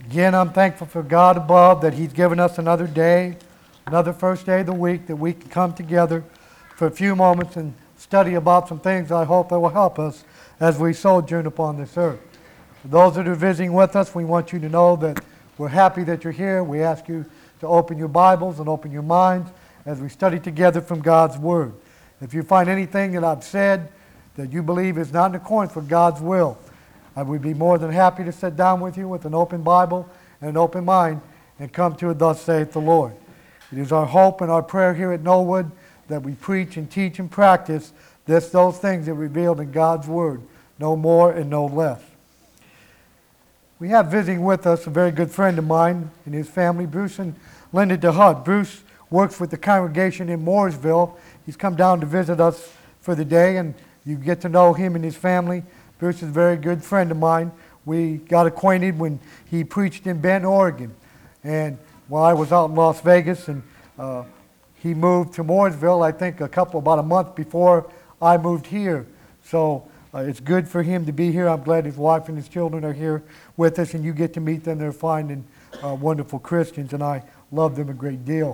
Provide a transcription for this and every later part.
Again, I'm thankful for God above that He's given us another day, another first day of the week, that we can come together for a few moments and study about some things I hope that will help us as we sojourn upon this earth. For those that are visiting with us, we want you to know that we're happy that you're here. We ask you to open your Bibles and open your minds as we study together from God's Word. If you find anything that I've said that you believe is not in accordance with God's will, I would be more than happy to sit down with you with an open Bible and an open mind and come to it, thus saith the Lord. It is our hope and our prayer here at Knollwood that we preach and teach and practice those things that are revealed in God's Word, no more and no less. We have visiting with us a very good friend of mine and his family, Bruce and Linda DeHutt. Bruce works with the congregation in Mooresville. He's come down to visit us for the day, and you get to know him and his family. Bruce is a very good friend of mine. We got acquainted when he preached in Bend, Oregon. And while I was out in Las Vegas, and he moved to Mooresville, I think about a month before I moved here. So it's good for him to be here. I'm glad his wife and his children are here with us, and you get to meet them. They're fine and wonderful Christians, and I love them a great deal.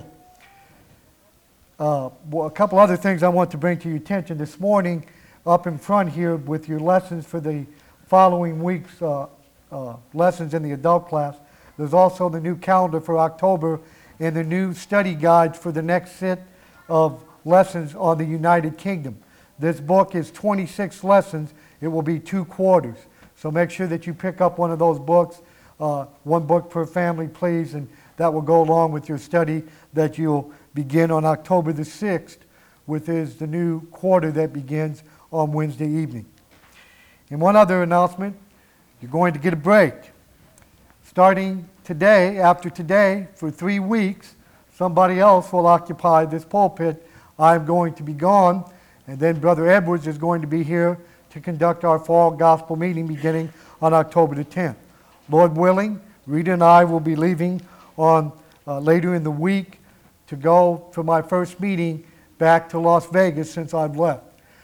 A couple other things I want to bring to your attention this morning. Up in front here with your lessons for the following week's lessons in the adult class. There's also the new calendar for October and the new study guides for the next set of lessons on the United Kingdom. This book is 26 lessons. It will be 2 quarters. So make sure that you pick up one of those books, one book per family, please, and that will go along with your study that you'll begin on October the 6th, which is the new quarter that begins on Wednesday evening. And one other announcement, you're going to get a break. Starting today, after today, for 3 weeks, somebody else will occupy this pulpit. I'm going to be gone, and then Brother Edwards is going to be here to conduct our fall gospel meeting beginning on October the 10th. Lord willing, Rita and I will be leaving on later in the week to go for my first meeting back to Las Vegas since I've left.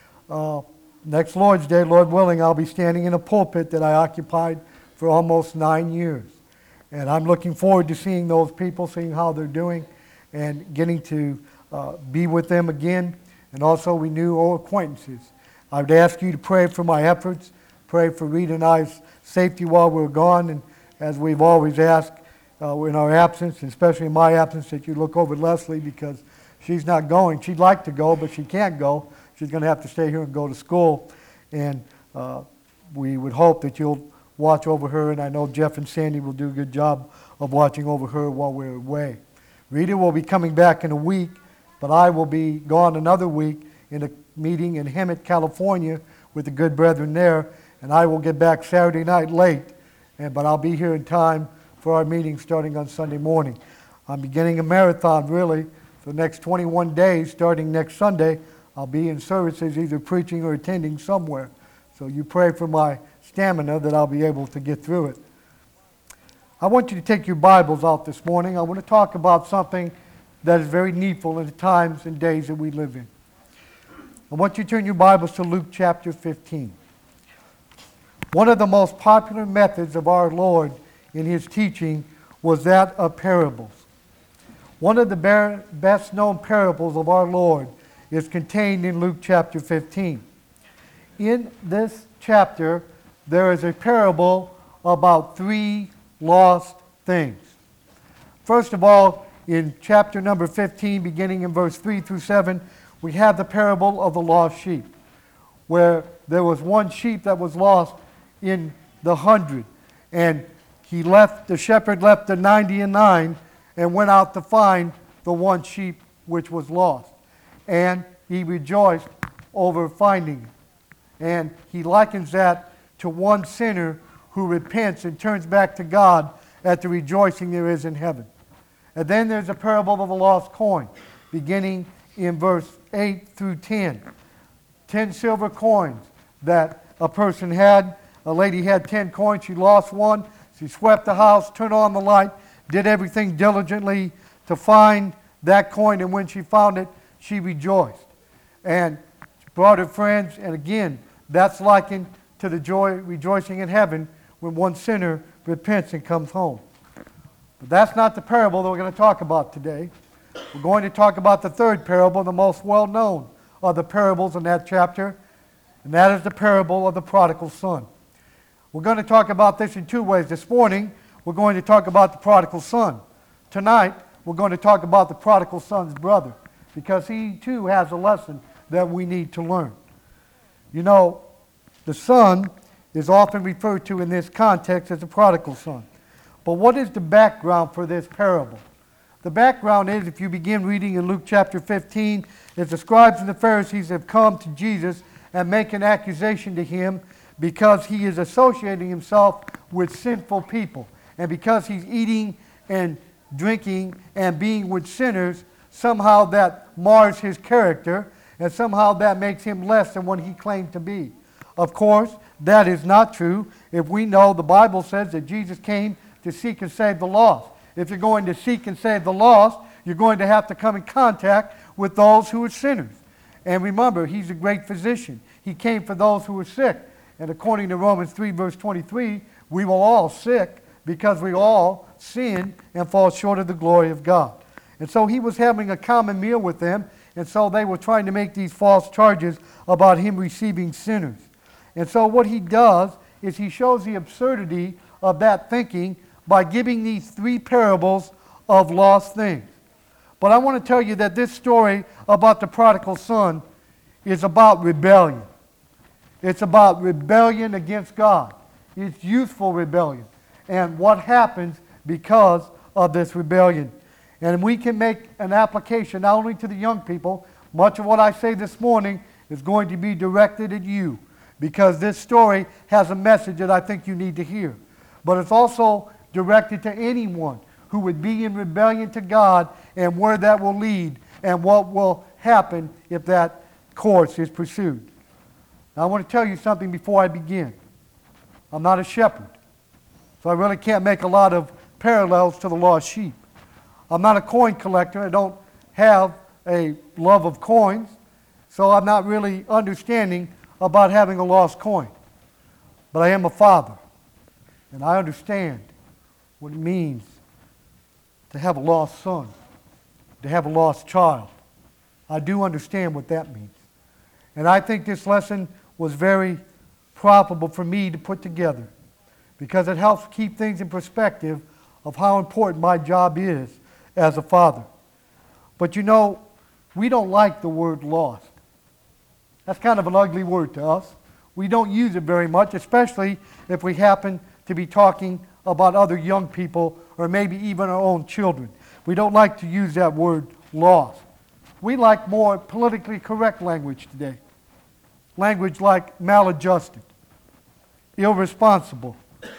Next Lord's Day, Lord willing, I'll be standing in a pulpit that I occupied for almost 9 years. And I'm looking forward to seeing those people, seeing how they're doing, and getting to be with them again, and also renew old acquaintances. I would ask you to pray for my efforts, pray for Rita and I's safety while we're gone, and as we've always asked in our absence, and especially in my absence, that you look over Leslie because she's not going. She'd like to go, but she can't go. She's going to have to stay here and go to school, and we would hope that you'll watch over her, and I know Jeff and Sandy will do a good job of watching over her while we're away. Rita will be coming back in a week, but I will be gone another week in a meeting in Hemet, California with the good brethren there, and I will get back Saturday night late, but I'll be here in time for our meeting starting on Sunday morning. I'm beginning a marathon, really, for the next 21 days, starting next Sunday. I'll be in services either preaching or attending somewhere. So you pray for my stamina that I'll be able to get through it. I want you to take your Bibles out this morning. I want to talk about something that is very needful in the times and days that we live in. I want you to turn your Bibles to Luke chapter 15. One of the most popular methods of our Lord in His teaching was that of parables. One of the best known parables of our Lord is contained in Luke chapter 15. In this chapter, there is a parable about 3 lost things. First of all, in chapter number 15, beginning in verse 3 through 7, we have the parable of the lost sheep, where there was one sheep that was lost in the 100, and the shepherd left the 99 and went out to find the one sheep which was lost. And he rejoiced over finding it. And he likens that to one sinner who repents and turns back to God at the rejoicing there is in heaven. And then there's a parable of the lost coin, beginning in verse 8 through 10. 10 silver coins that a person had. A lady had 10 coins. She lost one. She swept the house, turned on the light, did everything diligently to find that coin. And when she found it, she rejoiced. And brought her friends. And again, that's likened to the joy, rejoicing in heaven when one sinner repents and comes home. But that's not the parable that we're going to talk about today. We're going to talk about the third parable, the most well-known of the parables in that chapter, and that is the parable of the prodigal son. We're going to talk about this in two ways. This morning, we're going to talk about the prodigal son. Tonight, we're going to talk about the prodigal son's brother, because he too has a lesson that we need to learn. You know, the son is often referred to in this context as the prodigal son. But what is the background for this parable? The background is, if you begin reading in Luke chapter 15, is the scribes and the Pharisees have come to Jesus and make an accusation to him because he is associating himself with sinful people. And because he's eating and drinking and being with sinners, somehow that mars his character, and somehow that makes him less than what he claimed to be. Of course, that is not true if we know the Bible says that Jesus came to seek and save the lost. If you're going to seek and save the lost, you're going to have to come in contact with those who are sinners. And remember, he's a great physician. He came for those who are sick. And according to Romans 3, verse 23, we were all sick because we all sin and fall short of the glory of God. And so he was having a common meal with them, and so they were trying to make these false charges about him receiving sinners. And so what he does is he shows the absurdity of that thinking by giving these three parables of lost things. But I want to tell you that this story about the prodigal son is about rebellion. It's about rebellion against God. It's youthful rebellion. And what happens because of this rebellion. And we can make an application not only to the young people. Much of what I say this morning is going to be directed at you, because this story has a message that I think you need to hear. But it's also directed to anyone who would be in rebellion to God, and where that will lead and what will happen if that course is pursued. Now, I want to tell you something before I begin. I'm not a shepherd, so I really can't make a lot of parallels to the lost sheep. I'm not a coin collector. I don't have a love of coins, so I'm not really understanding about having a lost coin. But I am a father, and I understand what it means to have a lost son, to have a lost child. I do understand what that means. And I think this lesson was very profitable for me to put together, because it helps keep things in perspective of how important my job is as a father. But you know, we don't like the word lost. That's kind of an ugly word to us. We don't use it very much, especially if we happen to be talking about other young people or maybe even our own children. We don't like to use that word lost. We like more politically correct language today. Language like maladjusted, irresponsible,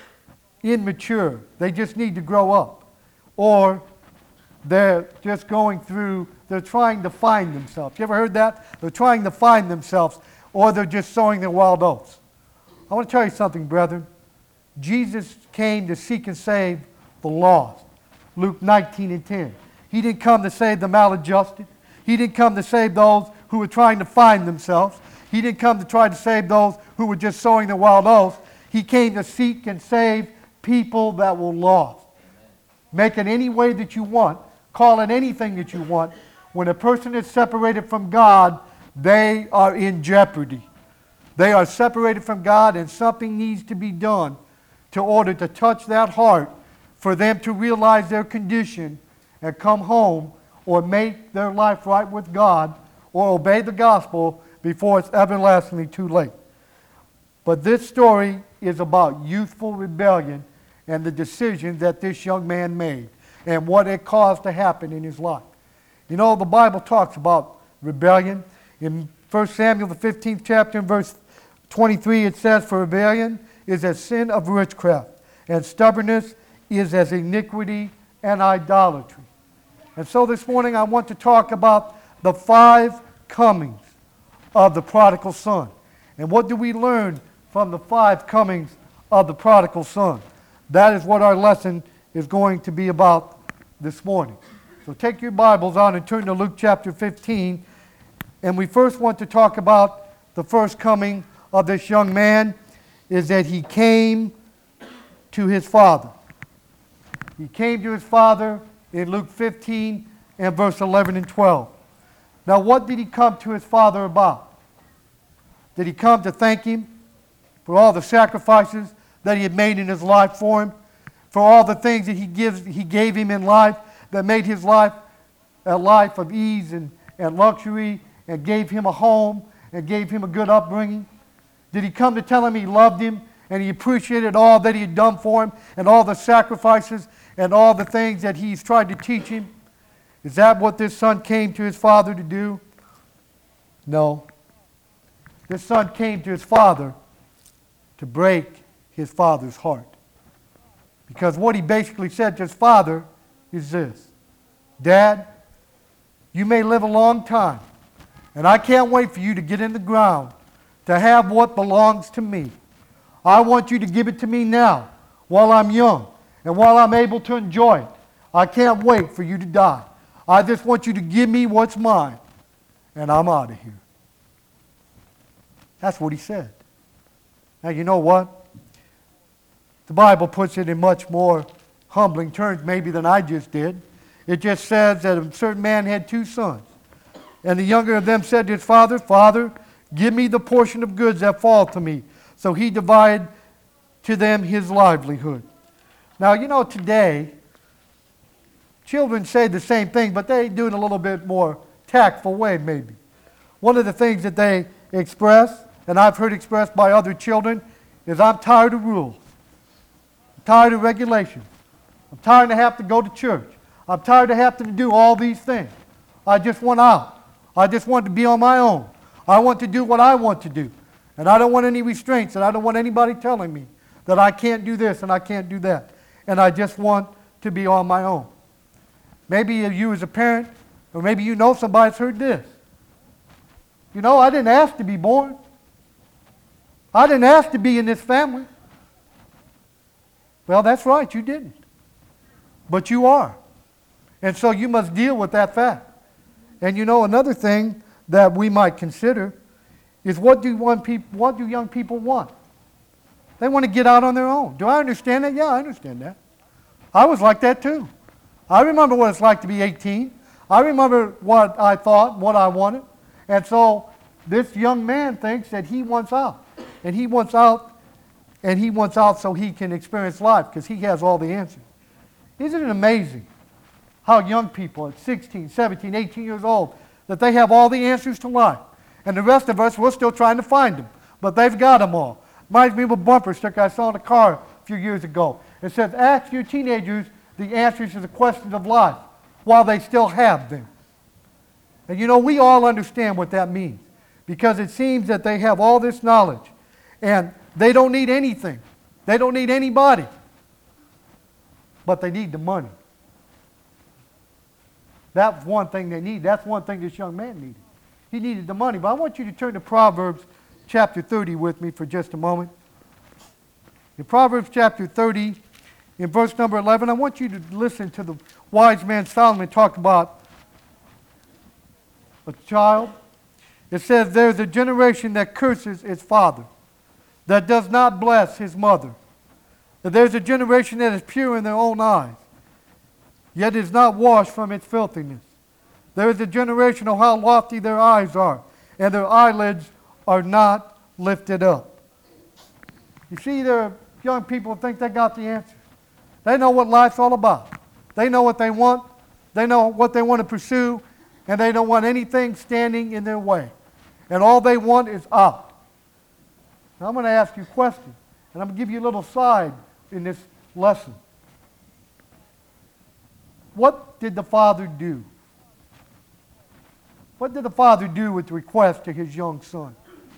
immature. They just need to grow up. Or they're just going through, they're trying to find themselves. You ever heard that? They're trying to find themselves, or they're just sowing their wild oats. I want to tell you something, brethren. Jesus came to seek and save the lost. Luke 19:10. He didn't come to save the maladjusted. He didn't come to save those who were trying to find themselves. He didn't come to try to save those who were just sowing their wild oats. He came to seek and save people that were lost. Make it any way that you want. Call it anything that you want. When a person is separated from God, they are in jeopardy. They are separated from God, and something needs to be done to order to touch that heart for them to realize their condition and come home or make their life right with God or obey the gospel before it's everlastingly too late. But this story is about youthful rebellion and the decision that this young man made and what it caused to happen in his life. You know, the Bible talks about rebellion. In 1 Samuel, the 15th chapter, in verse 23, it says, "For rebellion is as sin of witchcraft, and stubbornness is as iniquity and idolatry." And so this morning I want to talk about the 5 comings of the prodigal son. And what do we learn from the 5 comings of the prodigal son? That is what our lesson is going to be about this morning. So take your Bibles out and turn to Luke chapter 15. And we first want to talk about the first coming of this young man, is that he came to his father. He came to his father in Luke 15 and verse 11 and 12. Now, what did he come to his father about? Did he come to thank him for all the sacrifices that he had made in his life for him, for all the things that he gave him in life that made his life a life of ease and luxury, and gave him a home and gave him a good upbringing? Did he come to tell him he loved him and he appreciated all that he had done for him and all the sacrifices and all the things that he's tried to teach him? Is that what this son came to his father to do? No. This son came to his father to break his father's heart. Because what he basically said to his father is this: Dad, you may live a long time, and I can't wait for you to get in the ground to have what belongs to me. I want you to give it to me now while I'm young and while I'm able to enjoy it. I can't wait for you to die. I just want you to give me what's mine, and I'm out of here. That's what he said. Now, you know what? The Bible puts it in much more humbling terms maybe than I just did. It just says that a certain man had two sons. And the younger of them said to his father, Father, give me the portion of goods that fall to me. So he divided to them his livelihood. Now, you know, today, children say the same thing, but they do it in a little bit more tactful way, maybe. One of the things that they express, and I've heard expressed by other children, is I'm tired of rules. I'm tired of regulations. I'm tired to have to go to church. I'm tired of having to do all these things. I just want out. I just want to be on my own. I want to do what I want to do. And I don't want any restraints, and I don't want anybody telling me that I can't do this and I can't do that. And I just want to be on my own. Maybe you as a parent, or maybe you know somebody that's heard this. You know, I didn't ask to be born. I didn't ask to be in this family. Well, that's right, you didn't. But you are. And so you must deal with that fact. And you know, another thing that we might consider is what do young people want? They want to get out on their own. Do I understand that? Yeah, I understand that. I was like that too. I remember what it's like to be 18. I remember what I thought, what I wanted. And so this young man thinks that he wants out. And he wants out, and he wants out so he can experience life because he has all the answers. Isn't it amazing how young people at 16, 17, 18 years old, that they have all the answers to life? And the rest of us, we're still trying to find them. But they've got them all. Reminds me of a bumper sticker I saw in a car a few years ago. It says, ask your teenagers the answers to the questions of life while they still have them. And you know, we all understand what that means, because it seems that they have all this knowledge and they don't need anything. They don't need anybody. But they need the money. That's one thing they need. That's one thing this young man needed. He needed the money. But I want you to turn to Proverbs chapter 30 with me for just a moment. In Proverbs chapter 30, in verse number 11, I want you to listen to the wise man Solomon talk about a child. It says, there's a generation that curses its father, that does not bless his mother. That there's a generation that is pure in their own eyes, yet is not washed from its filthiness. There is a generation of how lofty their eyes are, and their eyelids are not lifted up. You see, there are young people who think they got the answer. They know what life's all about. They know what they want. They know what they want to pursue, and they don't want anything standing in their way. And all they want is out. Now I'm going to ask you a question, and I'm going to give you a little side in this lesson. What did the father do? What did the father do with the request to his young son?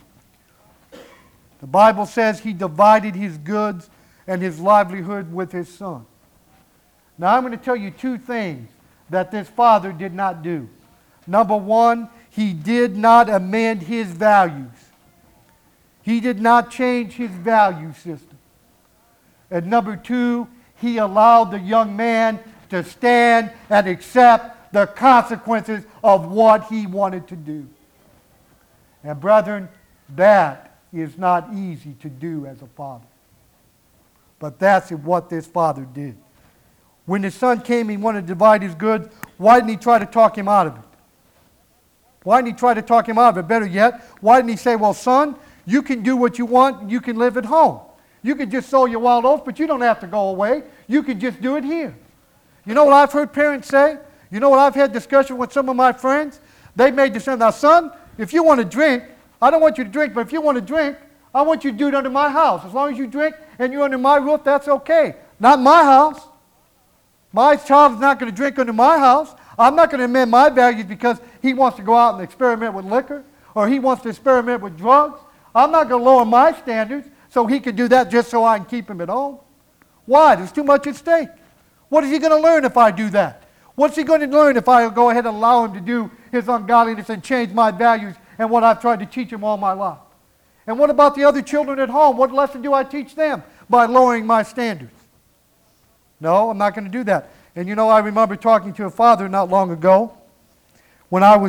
The Bible says he divided his goods and his livelihood with his son. Now I'm going to tell you two things that this father did not do. Number one, he did not amend his values. He did not change his value system. And number two, he allowed the young man to stand and accept the consequences of what he wanted to do. And brethren, that is not easy to do as a father. But that's what this father did. When his son came, he wanted to divide his goods. Why didn't he try to talk him out of it? Why didn't he try to talk him out of it? Better yet, why didn't he say, well, son, you can do what you want, and you can live at home. You can just sow your wild oats, but you don't have to go away. You can just do it here. You know what I've heard parents say? You know what I've had discussion with some of my friends? They made decision. Now, son, if you want to drink, I don't want you to drink, but if you want to drink, I want you to do it under my house. As long as you drink and you're under my roof, that's okay. Not my house. My child is not going to drink under my house. I'm not going to amend my values because he wants to go out and experiment with liquor or he wants to experiment with drugs. I'm not going to lower my standards so he can do that just so I can keep him at home. Why? There's too much at stake. What is he going to learn if I do that? What's he going to learn if I go ahead and allow him to do his ungodliness and change my values and what I've tried to teach him all my life? And what about the other children at home? What lesson do I teach them by lowering my standards? No, I'm not going to do that. And you know, I remember talking to a father not long ago when I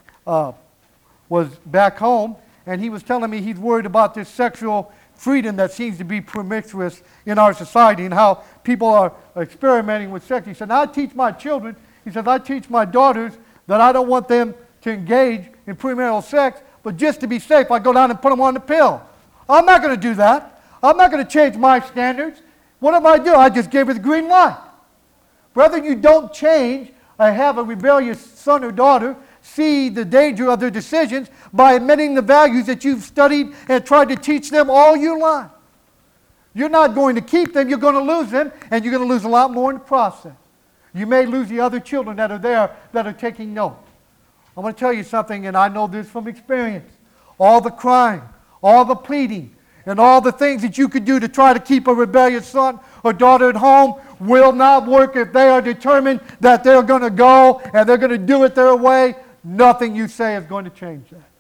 was back home, and he was telling me he's worried about this sexual freedom that seems to be promiscuous in our society and how people are experimenting with sex. He said, I teach my children, he says, I teach my daughters that I don't want them to engage in premarital sex, but just to be safe, I go down and put them on the pill. I'm not going to do that. I'm not going to change my standards. What do? I just gave her the green light. Whether you don't change or have a rebellious son or daughter see the danger of their decisions by admitting the values that you've studied and tried to teach them all your life. You're not going to keep them, you're going to lose them, and you're going to lose a lot more in the process. You may lose the other children that are there that are taking note. I'm going to tell you something, and I know this from experience. All the crying, all the pleading, and all the things that you could do to try to keep a rebellious son or daughter at home will not work if they are determined that they're going to go and they're going to do it their way. Nothing you say is going to change that.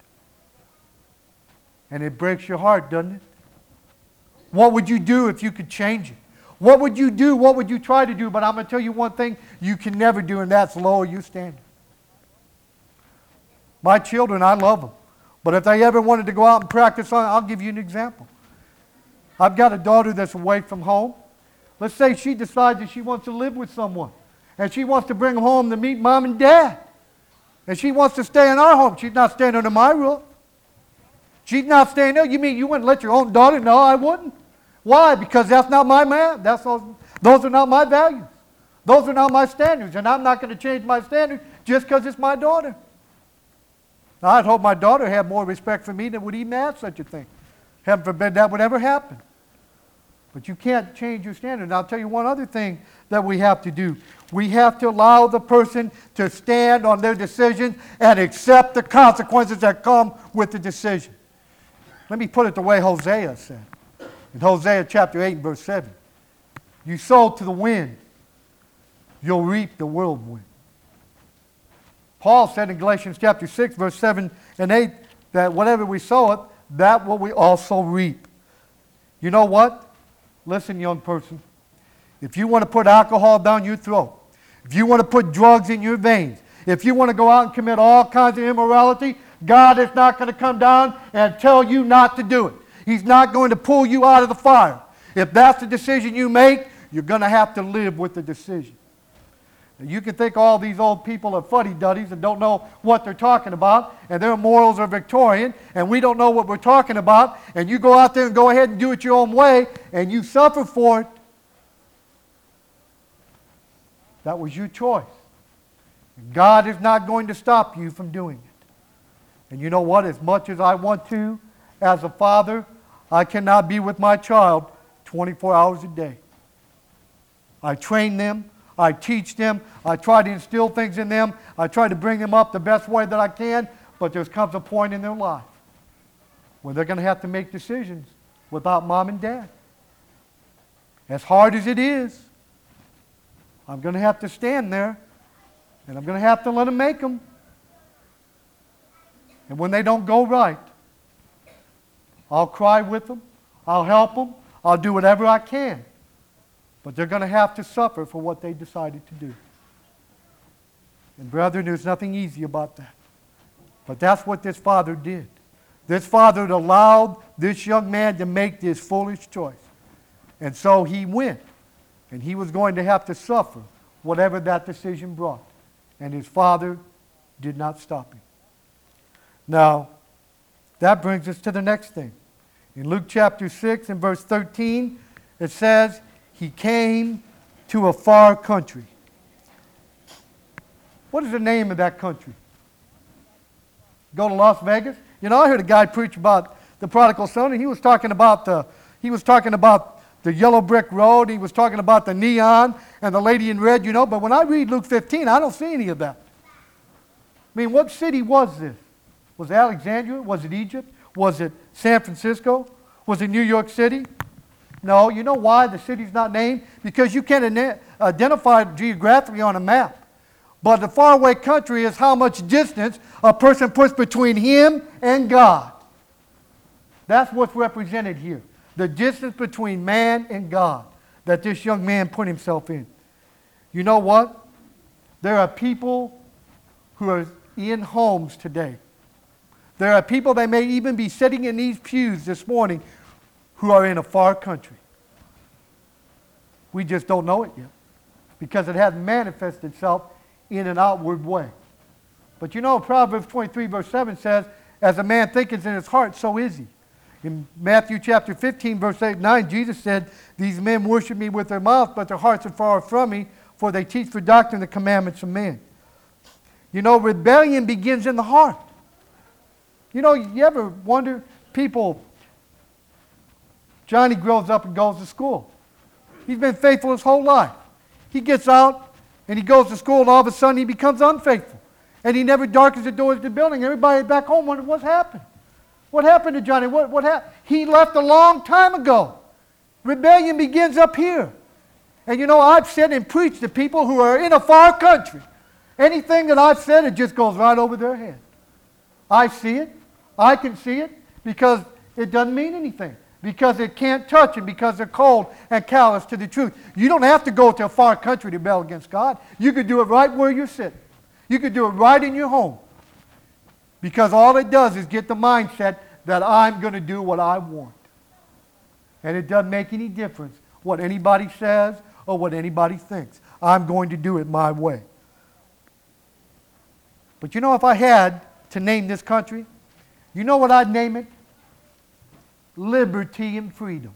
And it breaks your heart, doesn't it? What would you do if you could change it? What would you do? What would you try to do? But I'm going to tell you one thing you can never do, and that's lower your standard. My children, I love them. But if they ever wanted to go out and practice on, I'll give you an example. I've got a daughter that's away from home. Let's say she decides that she wants to live with someone. And she wants to bring them home to meet mom and dad. And she wants to stay in our home. She's not staying under my roof. She's not staying there. You mean you wouldn't let your own daughter? No, I wouldn't. Why? Because that's not my man. Those are not my values. Those are not my standards. And I'm not going to change my standards just because it's my daughter. Now, I'd hope my daughter had more respect for me than would even ask such a thing. Heaven forbid that would ever happen. But you can't change your standard. And I'll tell you one other thing that we have to do. We have to allow the person to stand on their decision and accept the consequences that come with the decision. Let me put it the way Hosea said. In Hosea chapter 8 and verse 7. You sow to the wind, you'll reap the whirlwind. Paul said in Galatians chapter 6 verse 7 and 8 that whatever we sow it, that will we also reap. You know what? Listen, young person. If you want to put alcohol down your throat, if you want to put drugs in your veins, if you want to go out and commit all kinds of immorality, God is not going to come down and tell you not to do it. He's not going to pull you out of the fire. If that's the decision you make, you're going to have to live with the decision. Now, you can think all these old people are fuddy-duddies and don't know what they're talking about, and their morals are Victorian, and we don't know what we're talking about, and you go out there and go ahead and do it your own way, and you suffer for it. That was your choice. God is not going to stop you from doing it. And you know what? As much as I want to, as a father, I cannot be with my child 24 hours a day. I train them. I teach them. I try to instill things in them. I try to bring them up the best way that I can. But there comes a point in their life where they're going to have to make decisions without mom and dad. As hard as it is, I'm going to have to stand there, and I'm going to have to let them make them. And when they don't go right, I'll cry with them. I'll help them. I'll do whatever I can. But they're going to have to suffer for what they decided to do. And brethren, there's nothing easy about that. But that's what this father did. This father allowed this young man to make this foolish choice. And so he went. And he was going to have to suffer whatever that decision brought. And his father did not stop him. Now, that brings us to the next thing. In Luke chapter 6 and verse 13, it says, he came to a far country. What is the name of that country? Go to Las Vegas? You know, I heard a guy preach about the prodigal son, and he was talking about the yellow brick road. He was talking about the neon and the lady in red, you know. But when I read Luke 15, I don't see any of that. I mean, what city was this? Was it Alexandria? Was it Egypt? Was it San Francisco? Was it New York City? No. You know why the city's not named? Because you can't identify it geographically on a map. But the faraway country is how much distance a person puts between him and God. That's what's represented here. The distance between man and God that this young man put himself in. You know what? There are people who are in homes today. There are people that may even be sitting in these pews this morning who are in a far country. We just don't know it yet because it hasn't manifested itself in an outward way. But you know, Proverbs 23 verse 7 says, as a man thinketh in his heart, so is he. In Matthew chapter 15 verse 8 and 9, Jesus said, these men worship me with their mouth, but their hearts are far from me, for they teach for doctrine the commandments of men. You know, rebellion begins in the heart. You know, you ever wonder, people, Johnny grows up and goes to school. He's been faithful his whole life. He gets out and he goes to school and all of a sudden he becomes unfaithful. And he never darkens the doors of the building. Everybody back home wonders what's happened. What happened to Johnny? What happened? He left a long time ago. Rebellion begins up here. And you know, I've said and preached to people who are in a far country. Anything that I've said, it just goes right over their head. I see it. I can see it because it doesn't mean anything. Because it can't touch them, because they're cold and callous to the truth. You don't have to go to a far country to rebel against God. You could do it right where you're sitting. You could do it right in your home. Because all it does is get the mindset that I'm going to do what I want. And it doesn't make any difference what anybody says or what anybody thinks. I'm going to do it my way. But you know, if I had to name this country, you know what I'd name it? Liberty and freedom.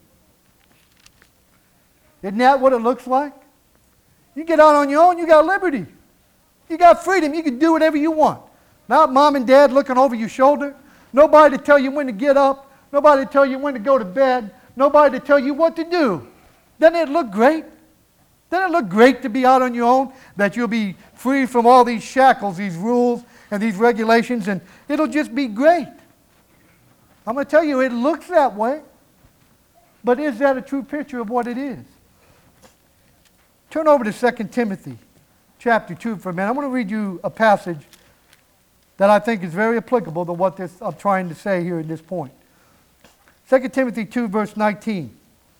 Isn't that what it looks like? You get out on your own, you got liberty. You got freedom. You can do whatever you want. Not mom and dad looking over your shoulder. Nobody to tell you when to get up. Nobody to tell you when to go to bed. Nobody to tell you what to do. Doesn't it look great? Doesn't it look great to be out on your own? That you'll be free from all these shackles, these rules, and these regulations, and it'll just be great. I'm going to tell you, it looks that way. But is that a true picture of what it is? Turn over to 2 Timothy chapter 2 for a minute. I'm going to read you a passage that I think is very applicable to what I'm trying to say here at this point. 2 Timothy 2 verse 19.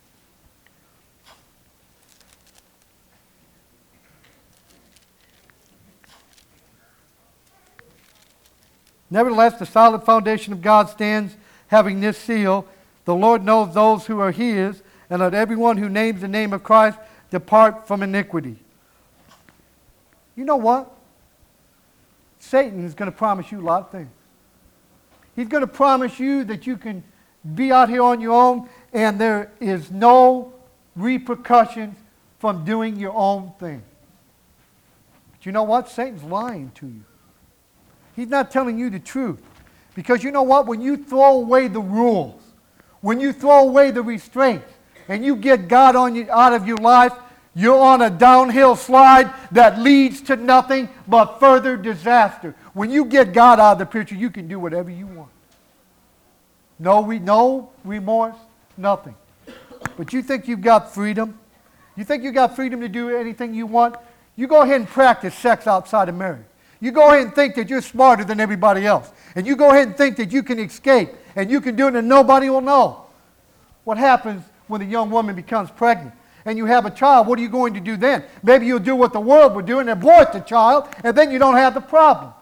Nevertheless, the solid foundation of God stands, having this seal, the Lord knows those who are his, and let everyone who names the name of Christ depart from iniquity. You know what? Satan is going to promise you a lot of things. He's going to promise you that you can be out here on your own and there is no repercussions from doing your own thing. But you know what? Satan's lying to you. He's not telling you the truth. Because you know what? When you throw away the rules, when you throw away the restraints, and you get God out of your life, you're on a downhill slide that leads to nothing but further disaster. When you get God out of the picture, you can do whatever you want. No remorse, nothing. But you think you've got freedom? You think you've got freedom to do anything you want? You go ahead and practice sex outside of marriage. You go ahead and think that you're smarter than everybody else. And you go ahead and think that you can escape and you can do it and nobody will know. What happens when a young woman becomes pregnant and you have a child? What are you going to do then? Maybe you'll do what the world would do and abort the child, and then you don't have the problem.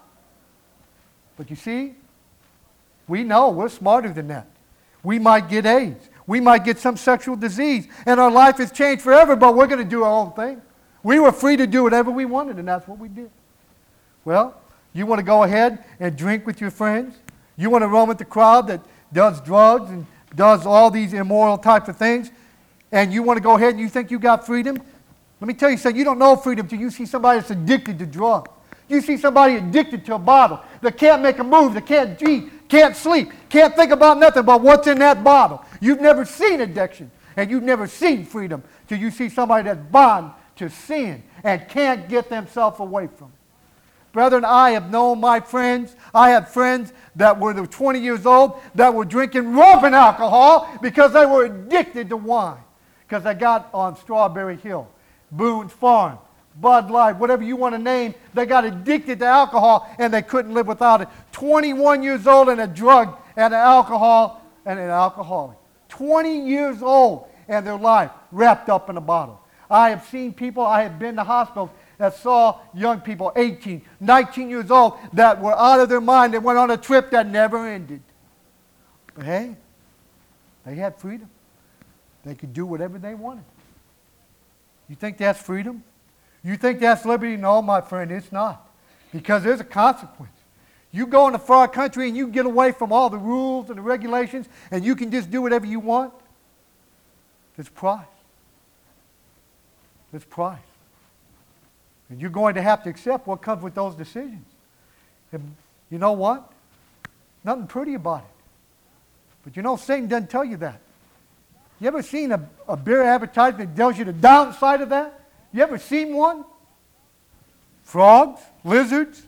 But you see, we know we're smarter than that. We might get AIDS. We might get some sexual disease, and our life has changed forever, but we're going to do our own thing. We were free to do whatever we wanted, and that's what we did. Well, you want to go ahead and drink with your friends? You want to roam with the crowd that does drugs and does all these immoral types of things, and you want to go ahead and you think you got freedom? Let me tell you something, you don't know freedom until you see somebody that's addicted to drugs. You see somebody addicted to a bottle that can't make a move, that can't eat, can't sleep, can't think about nothing but what's in that bottle. You've never seen addiction, and you've never seen freedom till you see somebody that's bound to sin and can't get themselves away from it. Brethren, I have known my friends. I had friends that were 20 years old that were drinking rubbing alcohol because they were addicted to wine. Because they got on Strawberry Hill, Boone's Farm, Bud Light, whatever you want to name, they got addicted to alcohol and they couldn't live without it. 21 years old and a drug and an alcohol and an alcoholic. 20 years old and their life wrapped up in a bottle. I have seen people, I have been to hospitals that saw young people, 18, 19 years old, that were out of their mind. They went on a trip that never ended. But hey, they had freedom. They could do whatever they wanted. You think that's freedom? You think that's liberty? No, my friend, it's not. Because there's a consequence. You go in a far country and you get away from all the rules and the regulations and you can just do whatever you want. There's price. There's price. And you're going to have to accept what comes with those decisions. And you know what? Nothing pretty about it. But you know, Satan doesn't tell you that. You ever seen a beer advertisement that tells you the downside of that? You ever seen one? Frogs, lizards.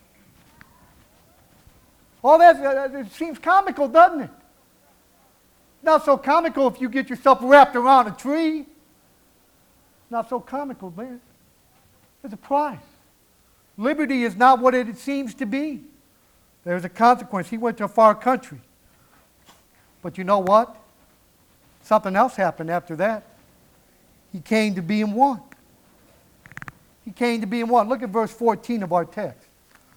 All that, it seems comical, doesn't it? Not so comical if you get yourself wrapped around a tree. Not so comical, man. There's a price. Liberty is not what it seems to be. There's a consequence. He went to a far country. But you know what? Something else happened after that. He came to be in want. He came to be in want. Look at verse 14 of our text.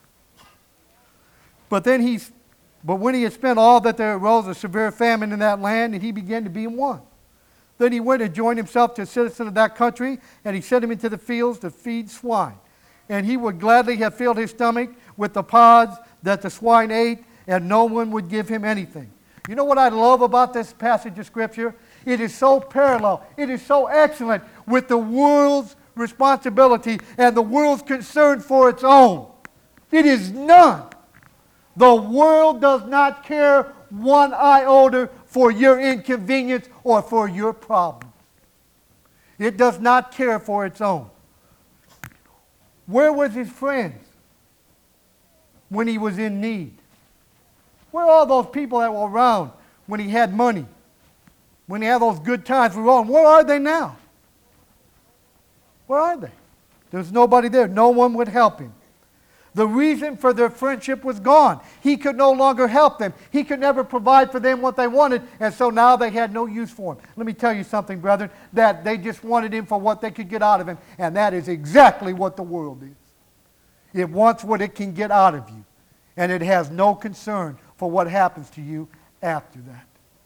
But when he had spent all that, there arose a severe famine in that land, and he began to be in want. Then he went and joined himself to a citizen of that country, and he sent him into the fields to feed swine. And he would gladly have filled his stomach with the pods that the swine ate, and no one would give him anything. You know what I love about this passage of Scripture? It is so parallel. It is so excellent with the world's responsibility and the world's concern for its own. It is none. The world does not care one iota for your inconvenience or for your problems. It does not care for its own. Where was his friends when he was in need? Where are all those people that were around when he had money? When he had those good times with all? Where are they now? Where are they? There's nobody there. No one would help him. The reason for their friendship was gone. He could no longer help them. He could never provide for them what they wanted, and so now they had no use for him. Let me tell you something, brethren, that they just wanted him for what they could get out of him, and that is exactly what the world is. It wants what it can get out of you, and it has no concern for what happens to you after that.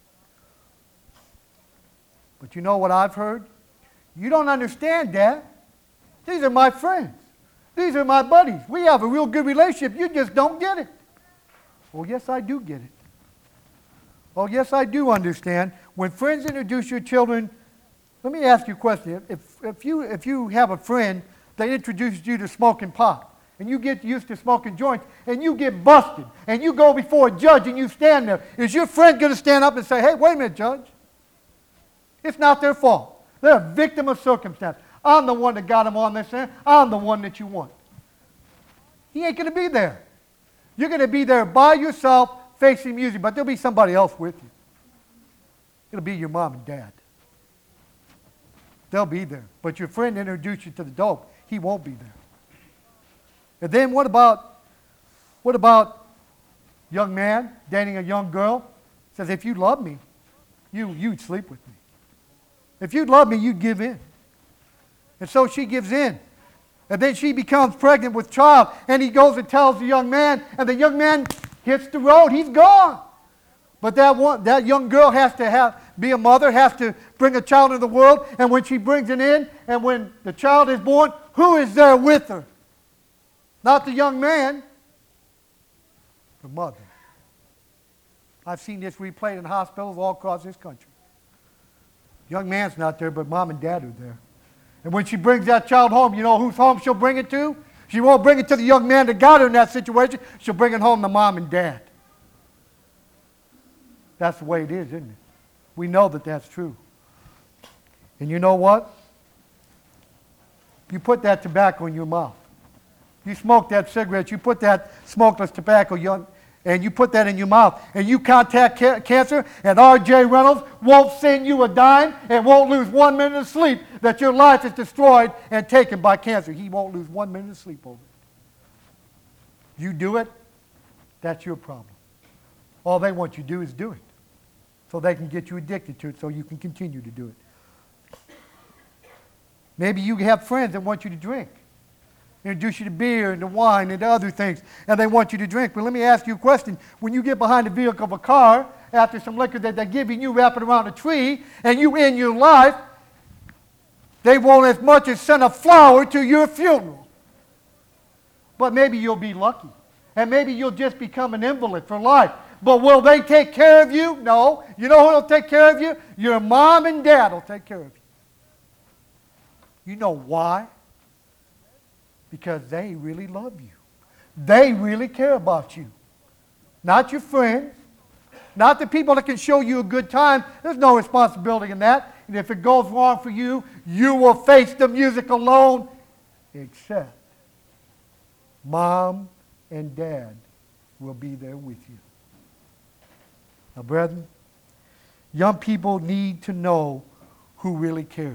But you know what I've heard? You don't understand, Dad. These are my friends. These are my buddies. We have a real good relationship. You just don't get it. Oh, yes, I do get it. Oh, yes, I do understand. When friends introduce your children, let me ask you a question. If you have a friend that introduces you to smoking pot, and you get used to smoking joints, and you get busted, and you go before a judge, and you stand there, is your friend going to stand up and say, hey, wait a minute, judge? It's not their fault. They're a victim of circumstance. I'm the one that got him on this end. I'm the one that you want. He ain't going to be there. You're going to be there by yourself facing music, but there'll be somebody else with you. It'll be your mom and dad. They'll be there. But your friend introduced you to the dope. He won't be there. And then what about young man dating a young girl? Says, if you love me, you'd sleep with me. If you'd love me, you'd give in. And so she gives in. And then she becomes pregnant with child. And he goes and tells the young man. And the young man hits the road. He's gone. But that young girl has to be a mother, has to bring a child into the world, and when she brings it in, and when the child is born, who is there with her? Not the young man, the mother. I've seen this replayed in hospitals all across this country. Young man's not there, but mom and dad are there. And when she brings that child home, you know whose home she'll bring it to? She won't bring it to the young man that got her in that situation. She'll bring it home to mom and dad. That's the way it is, isn't it? We know that that's true. And you know what? You put that tobacco in your mouth. You smoke that cigarette, you put that smokeless tobacco, and you put that in your mouth, and you contact cancer, and R.J. Reynolds won't send you a dime and won't lose 1 minute of sleep that your life is destroyed and taken by cancer. He won't lose 1 minute of sleep over it. You do it, that's your problem. All they want you to do is do it, so they can get you addicted to it so you can continue to do it. Maybe you have friends that want you to drink. Introduce you to beer and to wine and to other things, and they want you to drink. But let me ask you a question. When you get behind the vehicle of a car, after some liquor that they're giving you, wrap it around a tree, and you end your life, they won't as much as send a flower to your funeral. But maybe you'll be lucky, and maybe you'll just become an invalid for life. But will they take care of you? No. You know who will take care of you? Your mom and dad will take care of you. You know why? Because they really love you. They really care about you. Not your friends. Not the people that can show you a good time. There's no responsibility in that. And if it goes wrong for you, you will face the music alone. Except mom and dad will be there with you. Now, brethren, young people need to know who really cares.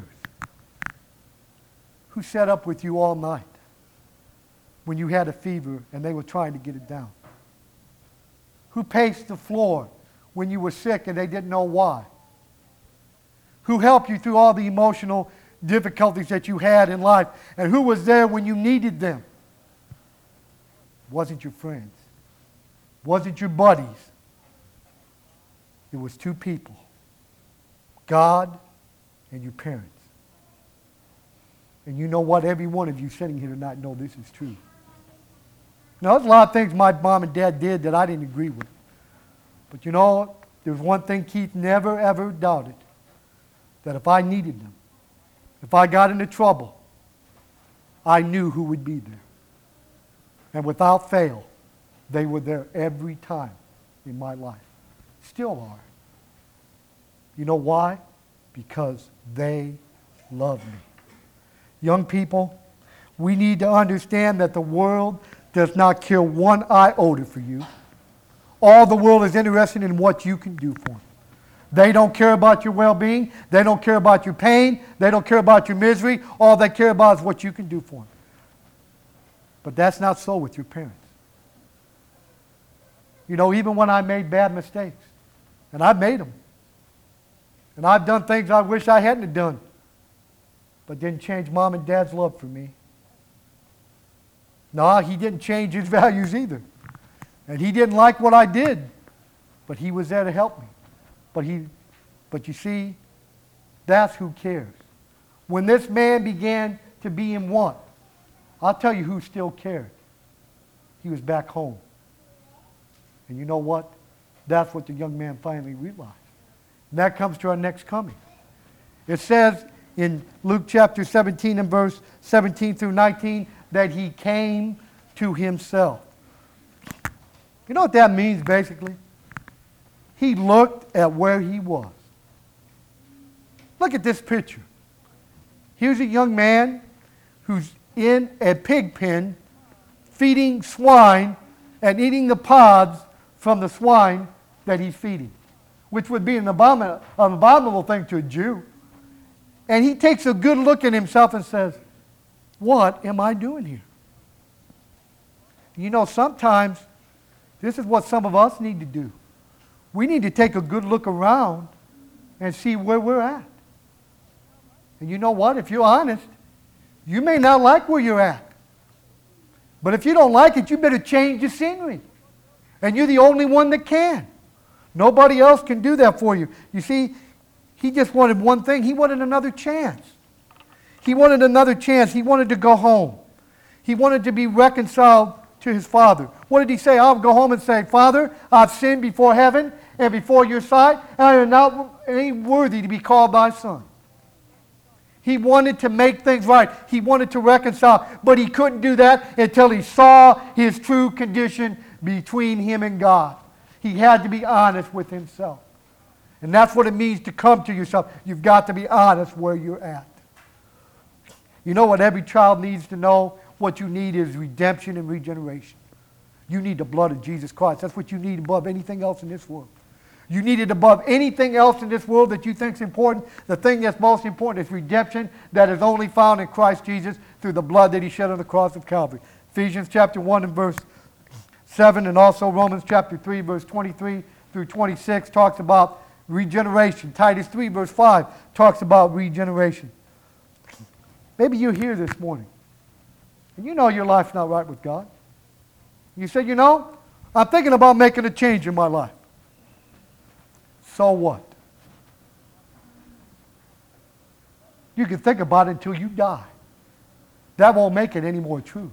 Who sat up with you all night when you had a fever and they were trying to get it down? Who paced the floor when you were sick and they didn't know why? Who helped you through all the emotional difficulties that you had in life? And who was there when you needed them? It wasn't your friends. It wasn't your buddies. It was two people, God and your parents. And you know what? Every one of you sitting here tonight know this is true. Now, there's a lot of things my mom and dad did that I didn't agree with. But you know, there's one thing Keith never, ever doubted. That if I needed them, if I got into trouble, I knew who would be there. And without fail, they were there every time in my life. Still are. You know why? Because they love me. Young people, we need to understand that the world does not care one iota for you. All the world is interested in what you can do for them. They don't care about your well-being. They don't care about your pain. They don't care about your misery. All they care about is what you can do for them. But that's not so with your parents. You know, even when I made bad mistakes, and I've made them, and I've done things I wish I hadn't done, but didn't change mom and dad's love for me. No, he didn't change his values either. And he didn't like what I did, but he was there to help me. But you see, that's who cares. When this man began to be in want, I'll tell you who still cared. He was back home. And you know what? That's what the young man finally realized. And that comes to our next coming. It says in Luke chapter 17 and verse 17 through 19 that he came to himself. You know what that means basically? He looked at where he was. Look at this picture. Here's a young man who's in a pig pen feeding swine and eating the pods from the swine that he's feeding, which would be an abominable thing to a Jew. And he takes a good look at himself and says, what am I doing here? You know, sometimes this is what some of us need to do. We need to take a good look around and see where we're at. And you know what? If you're honest, you may not like where you're at. But if you don't like it, you better change the scenery. And you're the only one that can. Nobody else can do that for you. You see, He just wanted one thing. He wanted another chance. He wanted another chance. He wanted to go home. He wanted to be reconciled to his father. What did he say? I'll go home and say, Father, I've sinned before heaven and before your sight, and I am not ain't worthy to be called thy son. He wanted to make things right. He wanted to reconcile, but he couldn't do that until he saw his true condition between him and God. He had to be honest with himself. And that's what it means to come to yourself. You've got to be honest where you're at. You know what every child needs to know? What you need is redemption and regeneration. You need the blood of Jesus Christ. That's what you need above anything else in this world. You need it above anything else in this world that you think is important. The thing that's most important is redemption that is only found in Christ Jesus through the blood that he shed on the cross of Calvary. Ephesians chapter 1 and verse 7, and also Romans chapter 3, verse 23 through 26 talks about regeneration. Titus 3, verse 5 talks about regeneration. Maybe you're here this morning, and you know your life's not right with God. You say, I'm thinking about making a change in my life. So what? You can think about it until you die. That won't make it any more true.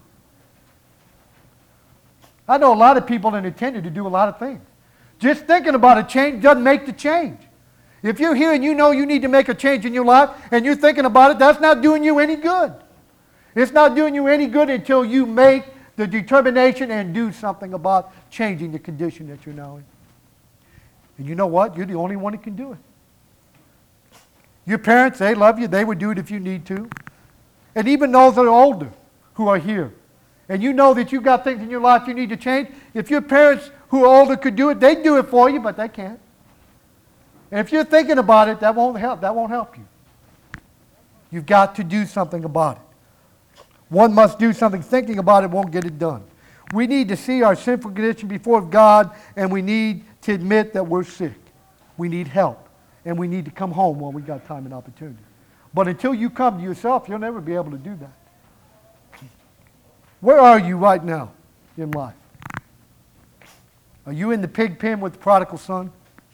I know a lot of people that are intended to do a lot of things. Just thinking about a change doesn't make the change. If you're here and you know you need to make a change in your life and you're thinking about it, that's not doing you any good. It's not doing you any good until you make the determination and do something about changing the condition that you're now in. And you know what? You're the only one who can do it. Your parents, they love you. They would do it if you need to. And even those that are older who are here, and you know that you've got things in your life you need to change, if your parents who are older could do it, they'd do it for you, but they can't. And if you're thinking about it, that won't help. That won't help you. You've got to do something about it. One must do something. Thinking about it won't get it done. We need to see our sinful condition before God, and we need to admit that we're sick. We need help, and we need to come home when we got time and opportunity. But until you come to yourself, you'll never be able to do that. Where are you right now in life? Are you in the pig pen with the prodigal son?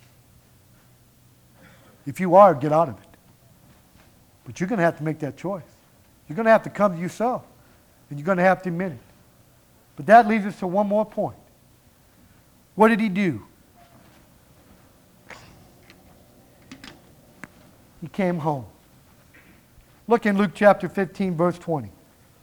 If you are, get out of it. But you're going to have to make that choice. You're going to have to come to yourself, and you're going to have to admit it. But that leads us to one more point. What did he do? He came home. Look in Luke chapter 15, verse 20.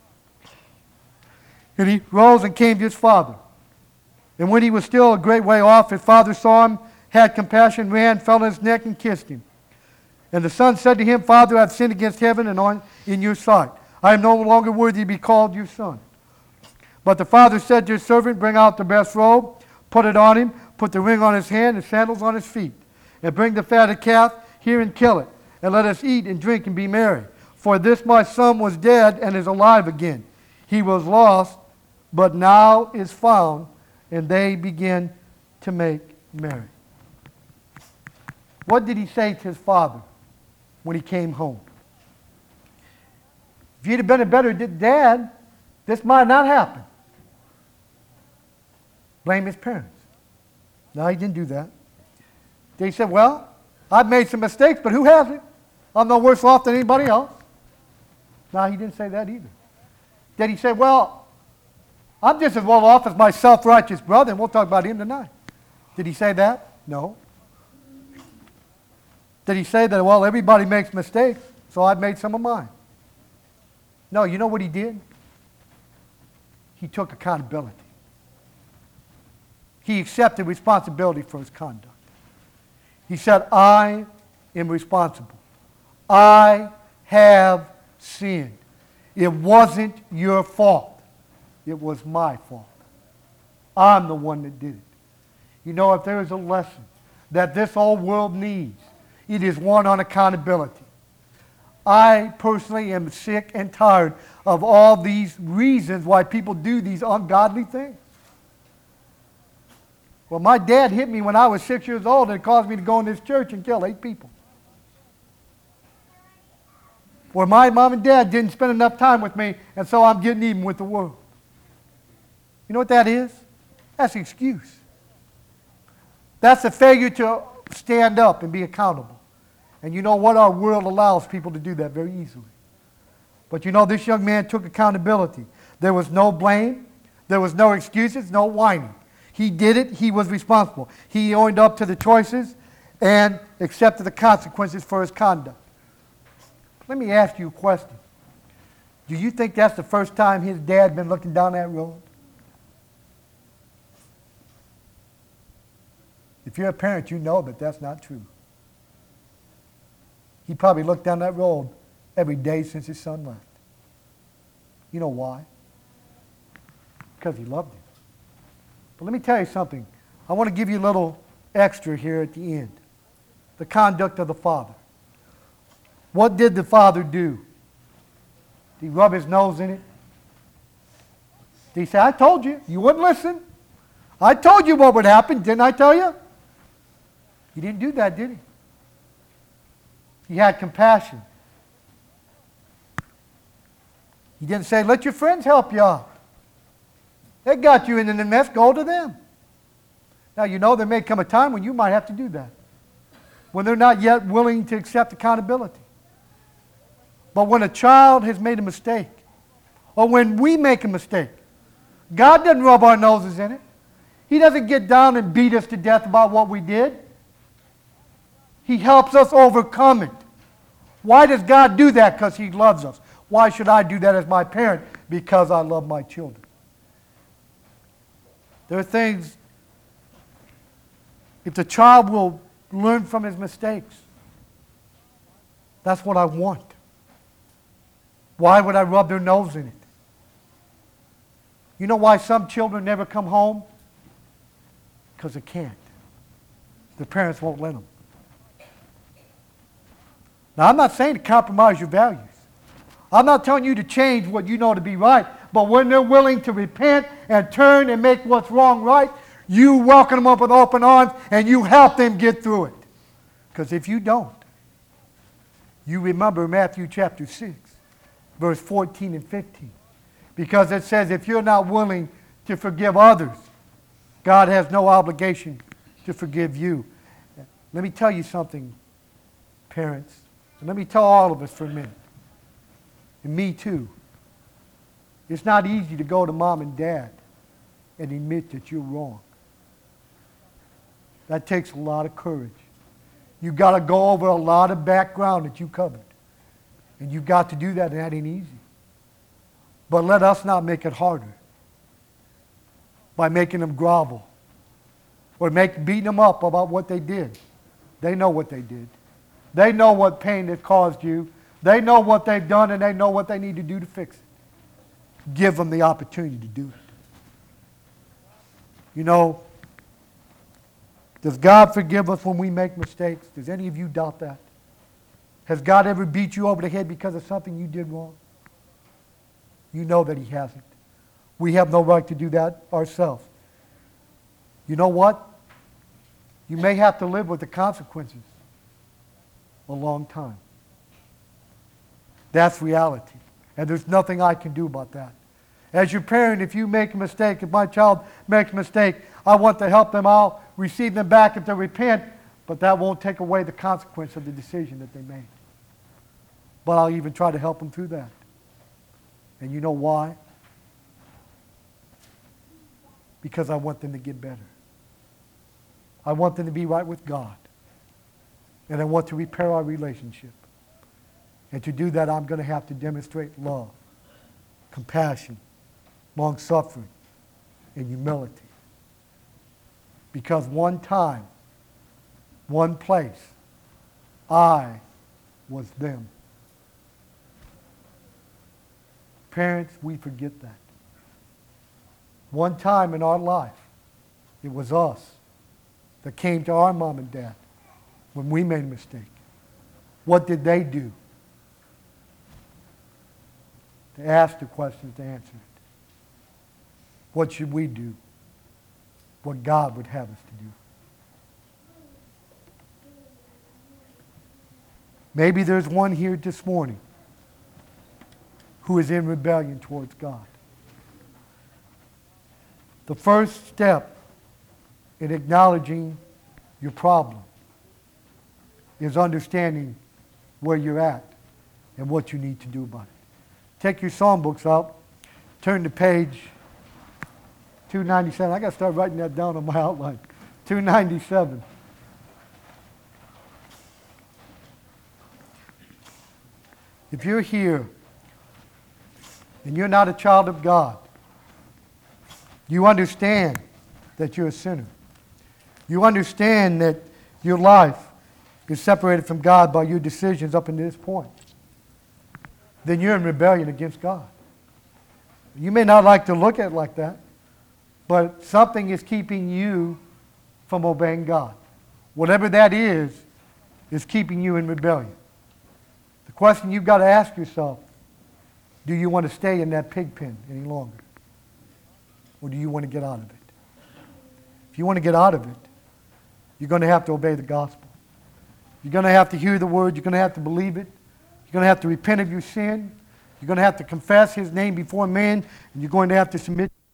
And he rose and came to his father. And when he was still a great way off, his father saw him, had compassion, ran, fell on his neck, and kissed him. And the son said to him, Father, I have sinned against heaven and in your sight. I am no longer worthy to be called your son. But the father said to his servant, Bring out the best robe, put it on him, put the ring on his hand and sandals on his feet. And bring the fatted calf here and kill it. And let us eat and drink and be merry. For this my son was dead and is alive again. He was lost, but now is found. And they began to make merry. What did he say to his father when he came home? If you'd have been a better dad, this might not happen. Blame his parents. No, he didn't do that. He said, well, I've made some mistakes, but who hasn't? I'm no worse off than anybody else. No, he didn't say that either. Then he said, well, I'm just as well off as my self-righteous brother, and we'll talk about him tonight. Did he say that? No. Did he say that, well, everybody makes mistakes, so I've made some of mine? No, you know what he did? He took accountability. He accepted responsibility for his conduct. He said, I am responsible. I have sinned. It wasn't your fault. It was my fault. I'm the one that did it. You know, if there is a lesson that this whole world needs, it is one on accountability. I personally am sick and tired of all these reasons why people do these ungodly things. Well, my dad hit me when I was 6 years old and it caused me to go in this church and kill 8 people. Or my mom and dad didn't spend enough time with me, and so I'm getting even with the world. You know what that is? That's an excuse. That's a failure to stand up and be accountable. And you know what? Our world allows people to do that very easily. But you know, this young man took accountability. There was no blame. There was no excuses, no whining. He did it. He was responsible. He owned up to the choices and accepted the consequences for his conduct. Let me ask you a question. Do you think that's the first time his dad been looking down that road? If you're a parent, you know that that's not true. He probably looked down that road every day since his son left. You know why? Because he loved him. But let me tell you something. I want to give you a little extra here at the end. The conduct of the father. What did the father do? Did he rub his nose in it? Did he say, I told you, you wouldn't listen. I told you what would happen, didn't I tell you? He didn't do that, did he? He had compassion. He didn't say, let your friends help you out. They got you in the mess, go to them. Now, you know, there may come a time when you might have to do that, when they're not yet willing to accept accountability. But when a child has made a mistake, or when we make a mistake, God doesn't rub our noses in it. He doesn't get down and beat us to death about what we did. He helps us overcome it. Why does God do that? Because He loves us. Why should I do that as my parent? Because I love my children. There are things, if the child will learn from his mistakes, that's what I want. Why would I rub their nose in it? You know why some children never come home? Because they can't. Their parents won't let them. Now, I'm not saying to compromise your values. I'm not telling you to change what you know to be right. But when they're willing to repent and turn and make what's wrong right, you welcome them up with open arms and you help them get through it. Because if you don't, you remember Matthew chapter 6, verse 14 and 15. Because it says if you're not willing to forgive others, God has no obligation to forgive you. Let me tell you something, parents. And let me tell all of us for a minute. And me too. It's not easy to go to mom and dad and admit that you're wrong. That takes a lot of courage. You've got to go over a lot of background that you covered. And you've got to do that, and that ain't easy. But let us not make it harder by making them grovel or beating them up about what they did. They know what they did. They know what pain it caused you. They know what they've done, and they know what they need to do to fix it. Give them the opportunity to do it. You know, does God forgive us when we make mistakes? Does any of you doubt that? Has God ever beat you over the head because of something you did wrong? You know that He hasn't. We have no right to do that ourselves. You know what? You may have to live with the consequences a long time. That's reality. And there's nothing I can do about that. As your parent, if you make a mistake, if my child makes a mistake, I want to help them out, receive them back if they repent, but that won't take away the consequence of the decision that they made. But I'll even try to help them through that. And you know why? Because I want them to get better. I want them to be right with God. And I want to repair our relationship. And to do that, I'm going to have to demonstrate love, compassion, long-suffering, and humility. Because one time, one place, I was them. Parents, we forget that. One time in our life, it was us that came to our mom and dad when we made a mistake. What did they do? To ask the questions, to answer it. What should we do? What God would have us to do. Maybe there's one here this morning who is in rebellion towards God. The first step in acknowledging your problem is understanding where you're at and what you need to do about it. Take your songbooks out, turn to page 297. I got to start writing that down on my outline. 297. If you're here and you're not a child of God, you understand that you're a sinner. You understand that your life is separated from God by your decisions up until this point. Then you're in rebellion against God. You may not like to look at it like that, but something is keeping you from obeying God. Whatever that is keeping you in rebellion. The question you've got to ask yourself, do you want to stay in that pig pen any longer? Or do you want to get out of it? If you want to get out of it, you're going to have to obey the gospel. You're going to have to hear the word. You're going to have to believe it. You're going to have to repent of your sin. You're going to have to confess his name before men, and you're going to have to submit